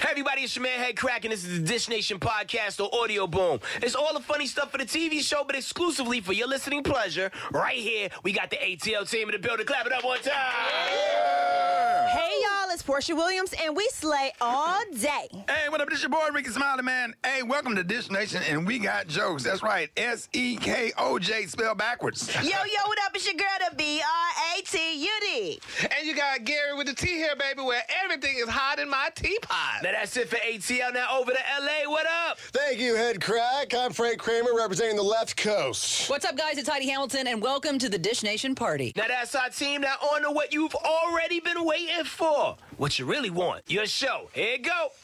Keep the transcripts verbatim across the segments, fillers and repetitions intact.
Hey everybody, it's your man Head Crack, and this is the Dish Nation podcast or Audio Boom. It's all the funny stuff for the T V show, but exclusively for your listening pleasure. Right here, we got the A T L team in the building. Clap it up one time. Yeah. Hey y'all, it's Portia Williams, and we slay all day. Hey, what up? This your boy Ricky Smiley, man. Hey, welcome to Dish Nation, and we got jokes. That's right, S E K O J spelled backwards. Yo, yo, what up? It's your girl, the B R A T U D. And you got Gary with the T here, baby, where everything is hot in my teapot. Now that's it for A T L. Now over to L A. What up? Thank you, Head Crack. I'm Frank Kramer, representing the left coast. What's up, guys? It's Heidi Hamilton, and welcome to the Dish Nation party. Now that's our team. Now on to what you've already been waiting for. What you really want. Your show. Here you go.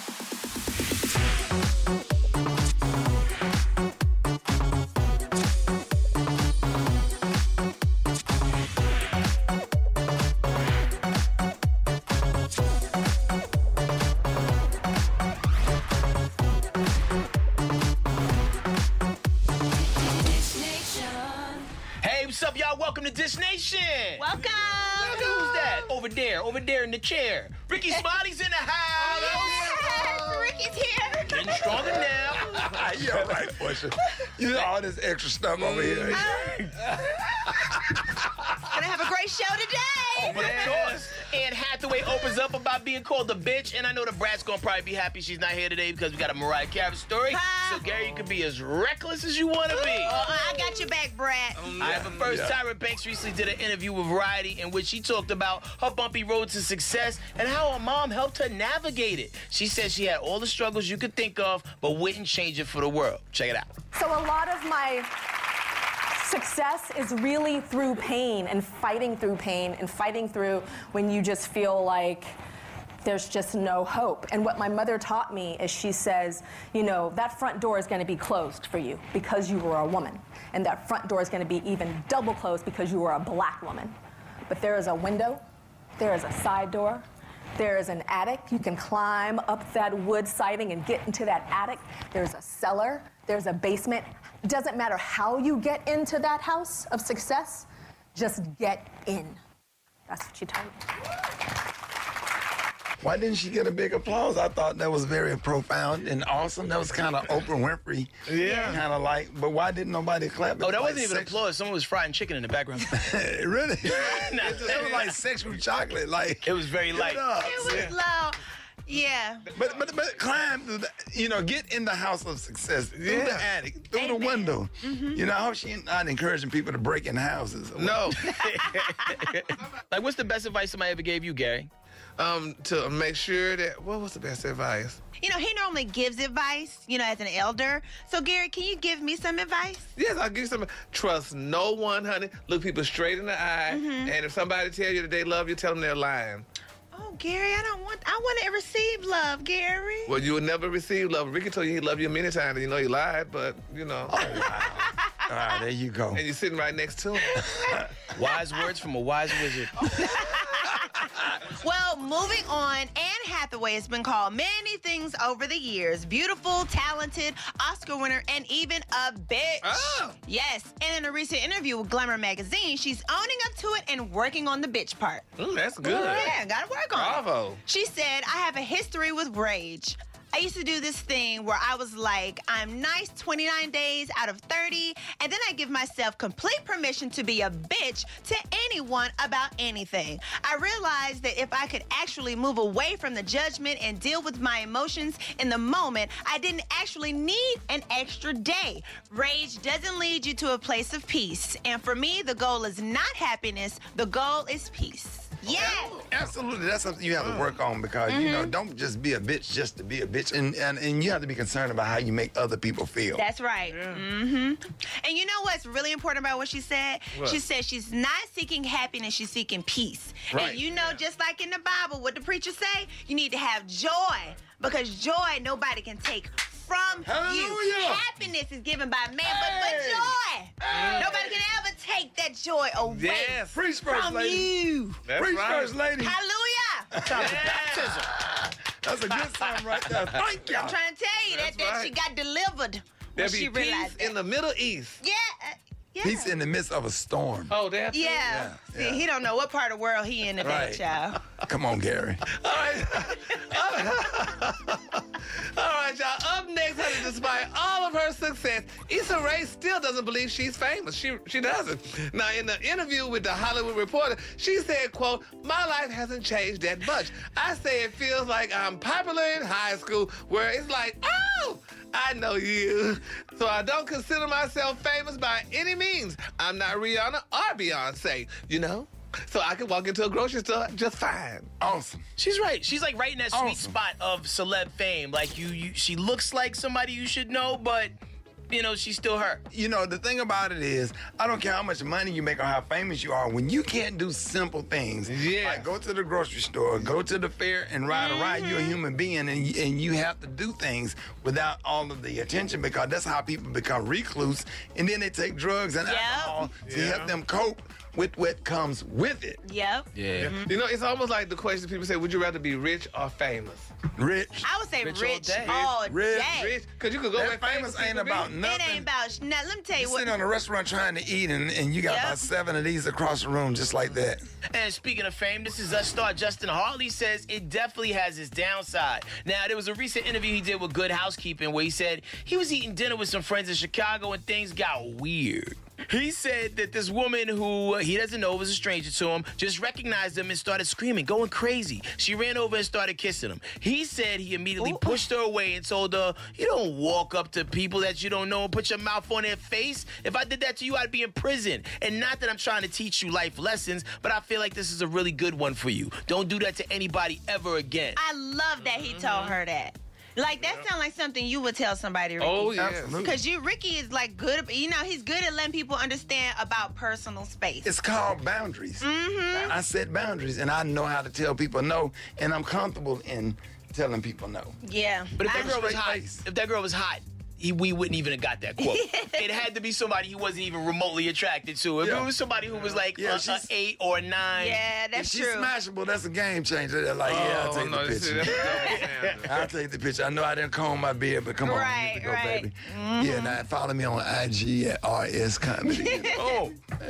What's up, y'all? Welcome to Dish Nation. Welcome. Welcome. Who's that? Over there, over there in the chair. Ricky Smiley's in the house. Yes, Ricky's here. Getting stronger now. You're all right, Portia. You know all this extra stuff over here. Gonna have a great show today. But of course, Anne Hathaway opens up about being called a bitch, and I know the brat's gonna probably be happy she's not here today because we got a Mariah Carey story. Hi. So Gary, you can be as reckless as you want to be. Oh, I got your back, Brat. All right, but first, Yeah. Tyra Banks recently did an interview with Variety in which she talked about her bumpy road to success and how her mom helped her navigate it. She said she had all the struggles you could think of, but wouldn't change it for the world. Check it out. So a lot of my success is really through pain and fighting through pain and fighting through when you just feel like there's just no hope. And what my mother taught me is she says, you know, that front door is going to be closed for you because you were a woman. And that front door is going to be even double closed because you were a black woman. But there is a window, there is a side door, there is an attic. You can climb up that wood siding and get into that attic. There's a cellar, there's a basement. It doesn't matter how you get into that house of success, just get in. That's what she told me. Why didn't she get a big applause? I thought that was very profound and awesome. That was kind of Oprah Winfrey. Yeah. Kind of like, but why didn't nobody clap? Oh, that Like wasn't even sex- applause. Someone was frying chicken in the background. Really? Nah. It was like sexual chocolate. Like It was very give light. it up. It was low. Yeah. But but but climb through the, you know, get in the house of success through the Yeah. attic, through the Amen. window. You know, I hope she not encouraging people to break in houses. No. Like, what's the best advice somebody ever gave you, Gary? Um, to make sure that, what was the best advice? You know, he normally gives advice, you know, as an elder. So, Gary, can you give me some advice? Yes, I'll give you some. Trust no one, honey. Look people straight in the eye. And if somebody tell you that they love you, tell them they're lying. Oh, Gary, I don't want, I want to receive love, Gary. Well, you will never receive love. Ricky told you he loved you many times, and you know he lied, but, you know. All right, there you go. And you're sitting right next to him. Wise words from a wise wizard. Well, moving on, Anne Hathaway has been called many things over the years. Beautiful, talented, Oscar winner, and even a bitch. Oh. Yes, and in a recent interview with Glamour magazine, she's owning up to it and working on the bitch part. Ooh, that's good. Yeah, gotta work on it. Bravo. She said, I have a history with rage. I used to do this thing where I was like, I'm nice twenty-nine days out of thirty, and then I give myself complete permission to be a bitch to anyone about anything. I realized that if I could actually move away from the judgment and deal with my emotions in the moment, I didn't actually need an extra day. Rage doesn't lead you to a place of peace. And for me, the goal is not happiness, the goal is peace. Yeah. Absolutely, that's something you have to work on because you know, don't just be a bitch just to be a bitch, and, and and you have to be concerned about how you make other people feel. That's right. Mm-hmm. And you know what's really important about what she said? What? She said she's not seeking happiness, she's seeking peace. Right. And you know, just like in the Bible, what the preacher say? You need to have joy because joy nobody can take from you. Hallelujah. Happiness is given by man, but, but joy. Nobody can ever take that joy away Yes. Preach first, from lady. you. That's Preach right. first, lady. Hallelujah. Time for baptism. That's a good song right there. Thank y'all. I'm trying to tell you that, That's that she right. got delivered when There'll she be peace realized that. in the Middle East. Yeah. uh, Yeah. He's in the midst of a storm. Oh, that's Yeah. Yeah, See, yeah. he don't know what part of the world he in today, Right. child. Come on, Gary. All right. despite all of her success, Issa Rae still doesn't believe she's famous. She she doesn't. Now, in the interview with the Hollywood Reporter, she said, quote, "My life hasn't changed that much. I say it feels like I'm popular in high school, where it's like, oh, I know you. So I don't consider myself famous by any means. I'm not Rihanna or Beyonce, you know? So I can walk into a grocery store just fine." Awesome. She's right. She's like right in that sweet Awesome. spot of celeb fame. Like you, you, she looks like somebody you should know, but you know she's still her. You know, the thing about it is, I don't care how much money you make or how famous you are, when you can't do simple things, Yeah. like go to the grocery store, go to the fair and ride a ride, you're a human being, and, you- and you have to do things without all of the attention, because that's how people become recluse, and then they take drugs and Yep. alcohol to Yeah. help them cope with what comes with it. Yep. Yeah. You know, it's almost like the question people say, would you rather be rich or famous? Rich. I would say Rich rich, all day. all Rich, day. Rich? Because you could go That where famous ain't people about be. nothing. It ain't about. Now, let me tell you You what. sitting on a restaurant trying to eat, and, and you got Yep. about seven of these across the room just like that. And speaking of fame, this is us star Justin Hartley says it definitely has its downside. Now, there was a recent interview he did with Good Housekeeping where he said he was eating dinner with some friends in Chicago and things got weird. He said that this woman who uh, he doesn't know was a stranger to him just recognized him and started screaming, going crazy. She ran over and started kissing him. He said he immediately Ooh. pushed her away and told her, "You don't walk up to people that you don't know and put your mouth on their face. If I did that to you, I'd be in prison." And not that I'm trying to teach you life lessons, but I feel like this is a really good one for you. Don't do that to anybody ever again. I love that he told her that. Like, that sounds like something you would tell somebody, Ricky. Oh, yeah. Absolutely. Because you, Ricky is like good, you know, he's good at letting people understand about personal space. It's called boundaries. Mm-hmm. I set boundaries, and I know how to tell people no, and I'm comfortable in telling people no. Yeah. But if that I- girl was straight hot, face. if that girl was hot, he, we wouldn't even have got that quote. It had to be somebody he wasn't even remotely attracted to. If Yeah. it was somebody who was like Yeah, a, a she's- eight or a nine, yeah, If that's she's true. smashable, that's a game changer. They're like, yeah, I'll Oh, take no, the see, picture. that's double standard. I'll take the picture. I know I didn't comb my beard, but come on, Right, here we go, right. baby. Yeah, now follow me on I G at R S Comedy. oh,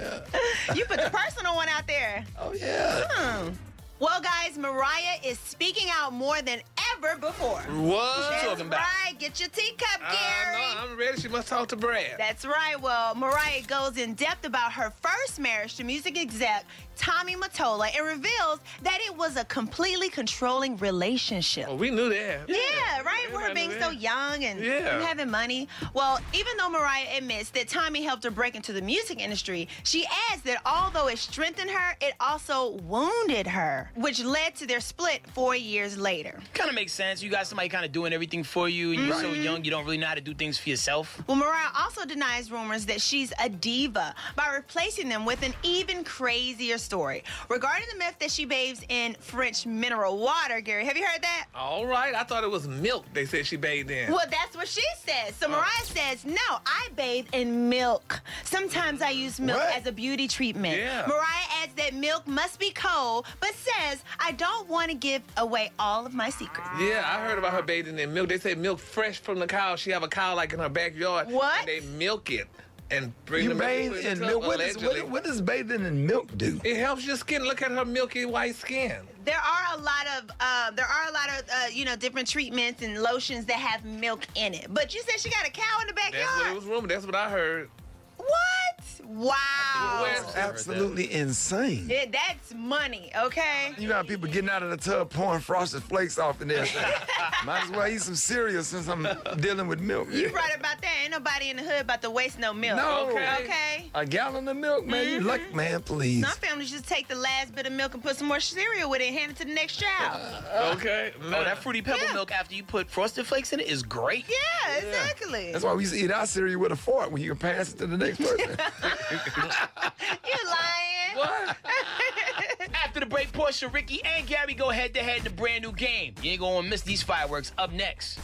You put the personal one out there. Oh yeah. Well, guys, Mariah is speaking out more than ever before. What? That's talking about? right. Get your teacup, I Gary. know, I'm ready. She must talk to Brad. That's right. Well, Mariah goes in depth about her first marriage to music exec Tommy Mottola and reveals that it was a completely controlling relationship. Oh, we knew that. Yeah, right? With her Everybody being knew so that. young and, Yeah. and having money. Well, even though Mariah admits that Tommy helped her break into the music industry, she adds that although it strengthened her, it also wounded her, which led to their split four years later. kind of makes sense. You got somebody kind of doing everything for you, and you're so Mm-hmm. young, you don't really know how to do things for yourself. Well, Mariah also denies rumors that she's a diva by replacing them with an even crazier story. Regarding the myth that she bathes in French mineral water, Gary, have you heard that? All right. I thought it was milk they said she bathed in. Well, that's what she says. So Mariah says, no, I bathe in milk. Sometimes I use milk What? as a beauty treatment. Yeah. Mariah adds that milk must be cold, but says, I don't want to give away all of my secrets. Yeah, I heard about her bathing in milk. They say milk fresh from the cow. She have a cow like in her backyard. What? And they milk it and bring You the milk bathe put it in the milk. tub, What, is, allegedly. what, what does bathing in milk do? It helps your skin. Look at her milky white skin. There are a lot of uh, there are a lot of uh, you know different treatments and lotions that have milk in it. But you said she got a cow in the That's what it backyard. was rumored. That's what I heard. What? Wow. Where's- Absolutely insane. Yeah, that's money, okay? You got people getting out of the tub pouring frosted flakes off in there. Might as well eat some cereal since I'm dealing with milk. You right about that. Ain't nobody in the hood about to waste no milk. No. Okay. Okay. A gallon of milk, man. You lucky, man. Please. Some families just take the last bit of milk and put some more cereal with it and hand it to the next child. Okay. Oh, that Fruity Pebble Yeah. milk after you put Frosted Flakes in it is great. Yeah, exactly. That's why we used to eat our cereal with a fork when you can pass it to the next person. You lying. What? After the break, Portia, Ricky, and Gary go head to head in a brand new game. You ain't gonna miss these fireworks. Up next.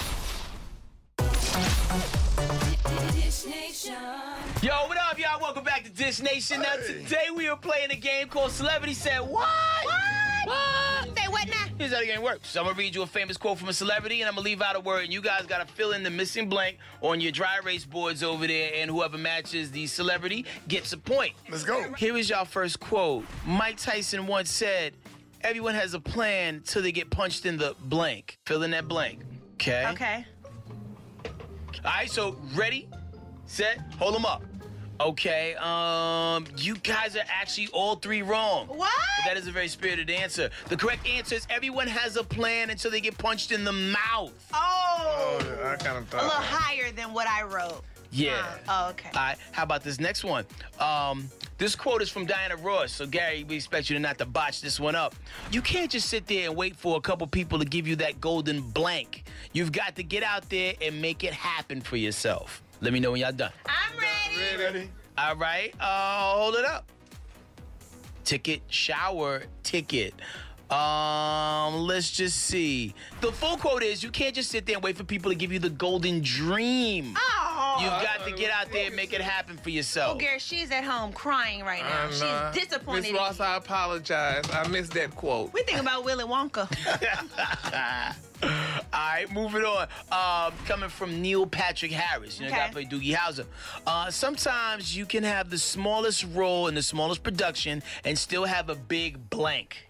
Yo, what up, y'all? Welcome back to Dish Nation. Now, today we are playing a game called Celebrity Said What? What? What? Say what now? Here's how the game works. I'm gonna read you a famous quote from a celebrity, and I'm gonna leave out a word, and you guys gotta fill in the missing blank on your dry erase boards over there, and whoever matches the celebrity gets a point. Let's go. Here is y'all first quote. Mike Tyson once said, everyone has a plan till they get punched in the blank. Fill in that blank. Okay? Okay. All right, so ready, set, hold them up. Okay, um, you guys are actually all three wrong. What? But that is a very spirited answer. The correct answer is everyone has a plan until they get punched in the mouth. Oh. Oh, I kind of A little thought. higher than what I wrote. Yeah. Oh, okay. All right, how about this next one? Um, this quote is from Diana Ross. So, Gary, we expect you to not to botch this one up. You can't just sit there and wait for a couple people to give you that golden blank. You've got to get out there and make it happen for yourself. Let me know when y'all done. I'm ready. Ready? All right, uh, hold it up. Ticket, shower, ticket. Um, let's just see. The full quote is, you can't just sit there and wait for people to give you the golden dream. Oh. You've got to get out there and make it happen for yourself. Oh, Gary, she's at home crying right now. I know. She's disappointed. Miss in Ross, you. I apologize. I missed that quote. We think about Willy Wonka. All right, moving on. Um, coming from Neil Patrick Harris. You know, Okay. guy played Doogie Howser. Uh, sometimes you can have the smallest role in the smallest production and still have a big blank.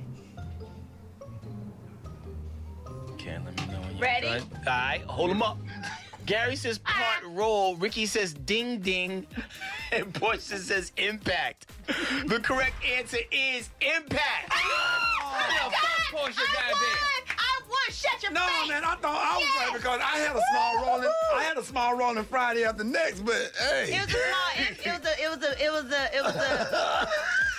Okay, let me know when you're Ready? done. All right, hold them up. Gary says part role. Ricky says ding ding. And Portia says impact. The correct answer is impact. Oh, my Yeah, God. fuck Portia, I goddamn. won. I won. Shut your No, face. man, I thought I was Yes. right because I had a small role in, I had a small role in Friday After Next, but hey. It was a small. It, it was a. It was a. It was a. It was a.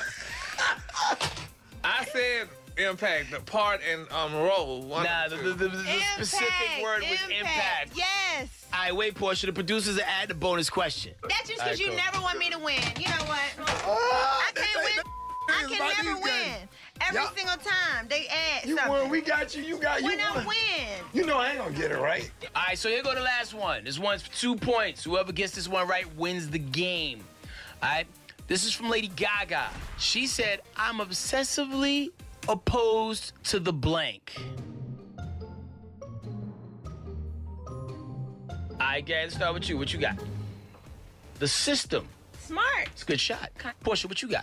I said impact, the part and um role. One Nah, of the, two. the, the, the specific Impact, word was impact. Yes. All right, wait, Portia. The producers are adding a bonus question. That's just All right, because you cool. never want me to win. You know what? Ah, I they can't say win. the I things can about never these win. games. Every Y'all- single time they add You something. won, we got you, you got you when I won. win. You know I ain't gonna get it right. All right, so here go the last one. This one's for two points. Whoever gets this one right wins the game. All right, this is from Lady Gaga. She said, "I'm obsessively opposed to the blank." All right, Gary, let's start with you. What you got? The system. Smart. It's a good shot. Portia, what you got?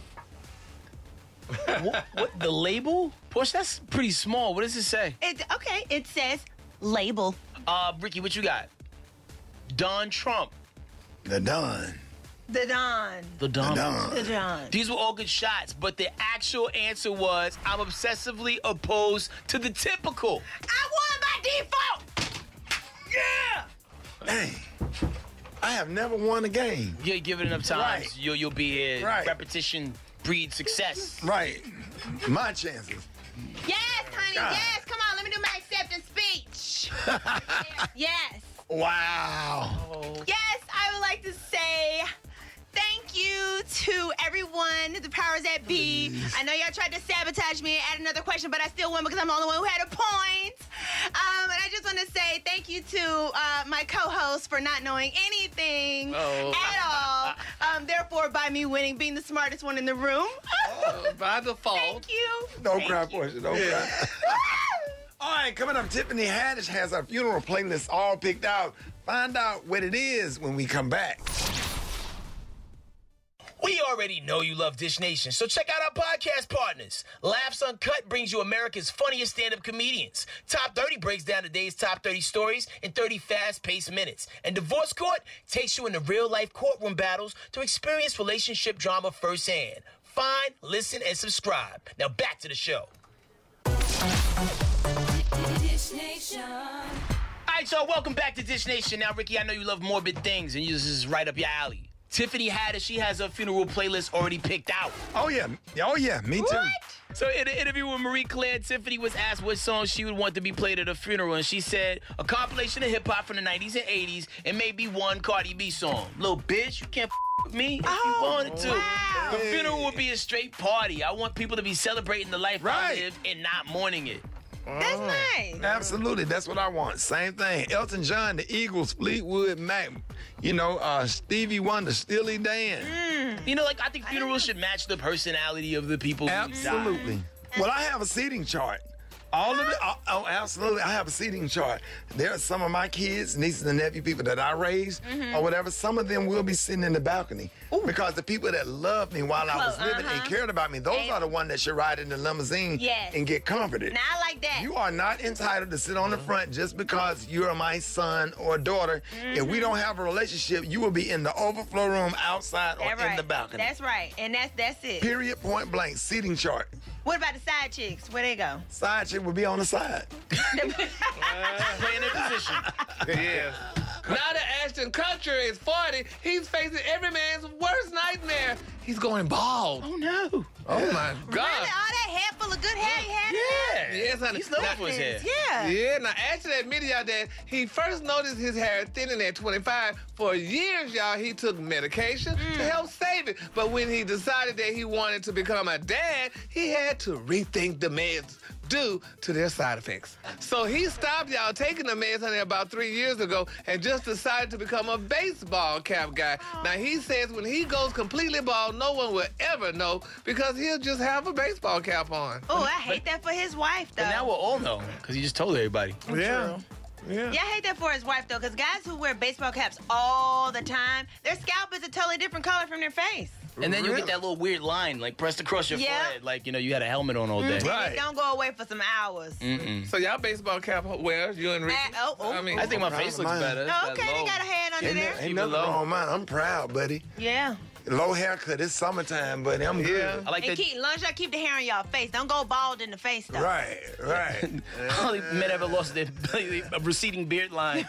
what, what? The label? Portia, that's pretty small. What does it say? It, okay, it says label. Uh, Ricky, what you got? Don Trump. The Don. The Don. The Don. The Don. The Don. These were all good shots, but the actual answer was, I'm obsessively opposed to the typical. I won by default. Yeah! Dang. I have never won a game. You give it enough times, Right. you'll, you'll be here. Right. Repetition breeds success. Right. My chances. Yes, honey, God. yes. Come on, let me do my acceptance speech. Yes. Wow. Yes, I would like to say thank you to everyone, the powers that be. I know y'all tried to sabotage me and add another question, but I still won because I'm the only one who had a point. Um, and I just want to say thank you to uh, my co-host for not knowing anything Oh. at all. Um, therefore, by me winning, being the smartest one in the room. Uh, by default. Thank you. Don't Thank cry, you. Portia. Don't cry. All right, coming up, Tiffany Haddish has our funeral playlist all picked out. Find out what it is when we come back. We already know you love Dish Nation, so check out our podcast partners. Laughs Uncut brings you America's funniest stand-up comedians. Top thirty breaks down the day's top thirty stories in thirty fast-paced minutes. And Divorce Court takes you into real-life courtroom battles to experience relationship drama firsthand. Find, listen, and subscribe. Now back to the show. Dish Nation. All right, y'all, welcome back to Dish Nation. Now, Ricky, I know you love morbid things, and this is right up your alley. Tiffany Haddish, she has her funeral playlist already picked out. Oh, yeah. Oh, yeah. Me too. So in an interview with Marie Claire, Tiffany was asked what song she would want to be played at her funeral, and she said a compilation of hip-hop from the nineties and eighties, and maybe one Cardi B song. Little bitch, you can't f- with me if Oh, you wanted to. wow. The funeral would be a straight party. I want people to be celebrating the life Right. I lived and not mourning it. That's nice. Absolutely. That's what I want. Same thing. Elton John, the Eagles, Fleetwood Mac, you know, uh, Stevie Wonder, Steely Dan. You know, like, I think funerals should match the personality of the people who died. Absolutely. Well, I have a seating chart All of it. Oh, oh, absolutely. I have a seating chart. There are some of my kids, nieces and nephew, people that I raised Mm-hmm. or whatever. Some of them will be sitting in the balcony because the people that loved me while I was Close, living and uh-huh. cared about me, those And- are the ones that should ride in the limousine Yes. and get comforted. Now I like that. You are not entitled to sit on the front just because you're my son or daughter. If Mm-hmm. we don't have a relationship, you will be in the overflow room outside or That's in right. the balcony. That's right. And that's that's it. Period, point blank, seating chart. What about the side chicks? Where they go? Side chick will be on the side. Playing their position. Yes. Now that Ashton Kutcher is forty, he's facing every man's worst nightmare. He's going bald. Oh, no. Oh my God. Really? All that hair full of good hair he had? in Yeah. Yes, honey. He's known Now- for his hair. there? Yeah. Yeah, now Ashton admitted y'all that he first noticed his hair thinning at twenty-five. For years, y'all, he took medication to help save it. But when he decided that he wanted to become a dad, he had to rethink the meds due to their side effects. So he stopped y'all taking the meds, honey, about three years ago and just decided to become a baseball cap guy. Now he says when he goes completely bald, no one will ever know because he'll just have a baseball cap on. Oh, I hate that for his wife, though. But now we'll all know because he just told everybody. Yeah. Yeah, I hate that for his wife, though, because guys who wear baseball caps all the time, their scalp is a totally different color from their face. And then you'll get Really? that little weird line like pressed across your Yeah. forehead, like you know you had a helmet on all day. And Right. it don't go away for some hours. Mm-mm. So y'all baseball cap wearers, you and Ricky? Uh, oh, oh, I mean, I think my proud face of looks mine. better. Oh, It's okay, that they low. got a hand under Ain't, there. no- ain't Keep it nothing low. wrong with mine. I'm proud, buddy. Yeah. Low haircut. It's summertime, buddy. I'm good. Yeah. I like And that. keep, long as y'all keep the hair on y'all face. Don't go bald in the face, though. Right, right. Only men ever lost their a receding beard line.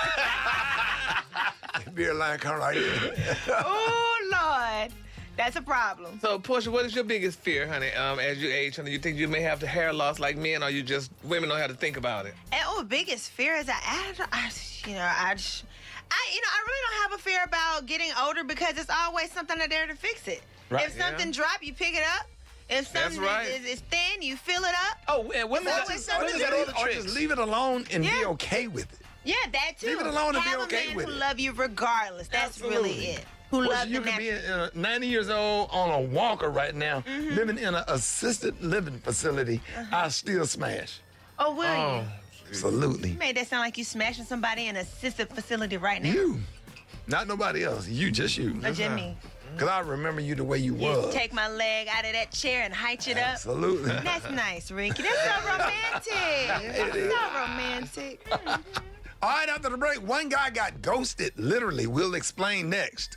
Beer line come right here. Oh, Lord. That's a problem. So, Portia, what is your biggest fear, honey, um, as you age, honey? You think you may have the hair loss like men, or you just, women don't have to think about it? And, oh, biggest fear is that I, I, you know, I, just- I, you know, I really don't have a fear about getting older because it's always something there to fix it. Right, If something drop, you pick it up. If That's something right. is, is thin, you fill it up. Oh, and women It's got, always women something got to all do. the Or tricks. just leave it alone and be Yeah. okay with it. Yeah, that too. Leave it alone and be have okay a man with who it. love you regardless. That's really Absolutely. it. Who Portia, loves you the could be natural. uh, ninety years old on a walker right now, Mm-hmm. living in an assisted living facility. Uh-huh. I still smash. Oh, will you? Absolutely. You made that sound like you smashing somebody in an assisted facility right now. You. Not nobody else. You, just you. Or just me. Because I remember you the way you You was. take my leg out of that chair and height it up. Absolutely. That's nice, Ricky. That's so romantic. That's so romantic. Mm. All right, after the break, one guy got ghosted, literally. We'll explain next.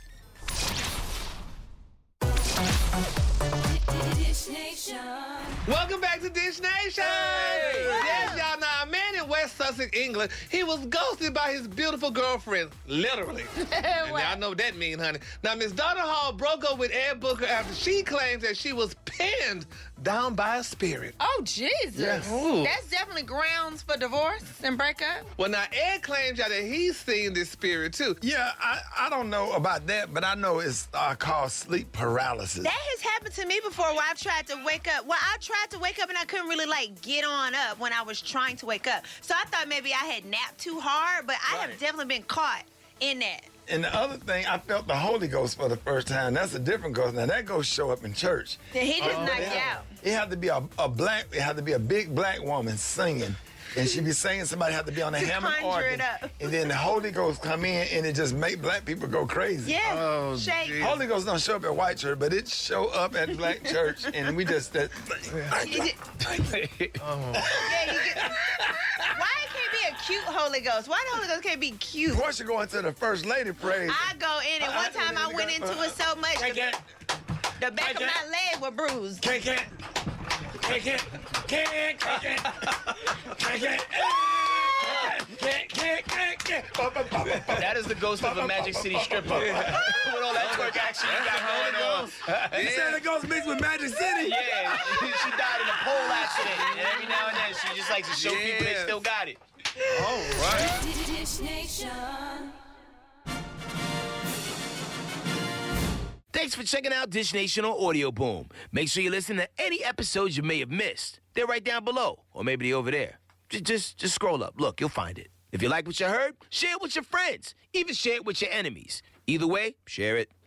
Dish Nation. Welcome back to Dish Nation! Yes, y'all, now, a man in West Sussex, England, he was ghosted by his beautiful girlfriend, literally. And y'all know what that means, honey. Now, Miss Donna Hall broke up with Ed Booker after she claims that she was pinned down by a spirit. Oh, Jesus. Ooh. That's definitely grounds for divorce and breakup. Well, now, Ed claims y'all that he's seen this spirit, too. Yeah, I, I don't know about that, but I know it's uh, called sleep paralysis. That has happened to me before where I've tried to wake up. Well, I tried to wake up and I couldn't really like get on up when I was trying to wake up. So I thought maybe I had napped too hard, but I have Right. definitely been caught in that. And the other thing, I felt the Holy Ghost for the first time. That's a different ghost. Now, that ghost show up in church. Then he just knocked Yeah. out. It had to be a, a black, it had to be a big black woman singing. And she be singing, somebody had to be on the To Hammond conjure organ. it up. And then the Holy Ghost come in and it just make black people go crazy. Yeah. Oh, Shake. geez. Holy Ghost don't show up at white church, but it show up at black church, and we just that. You get- Yeah, you get- Why it can't be a cute Holy Ghost? Why the Holy Ghost can't be cute? Portia going to the first lady praise. I go in and one time I went into it so much Can't the, get, the back of my leg was bruised. can't get, can't get, can't can't get, can't get, can't can't can't get. That is the ghost of a Magic City stripper. With all that twerk action you got going on. You said the ghost mixed with Magic City. Yeah, she died in a pole accident, and every now and then she just likes to show people they Yes. still got it. All right. Dish Nation. Thanks for checking out Dish Nation on Audio Boom. Make sure you listen to any episodes you may have missed. They're right down below, or maybe they're over there. Just, just, just scroll up. Look, you'll find it. If you like what you heard, share it with your friends. Even share it with your enemies. Either way, share it.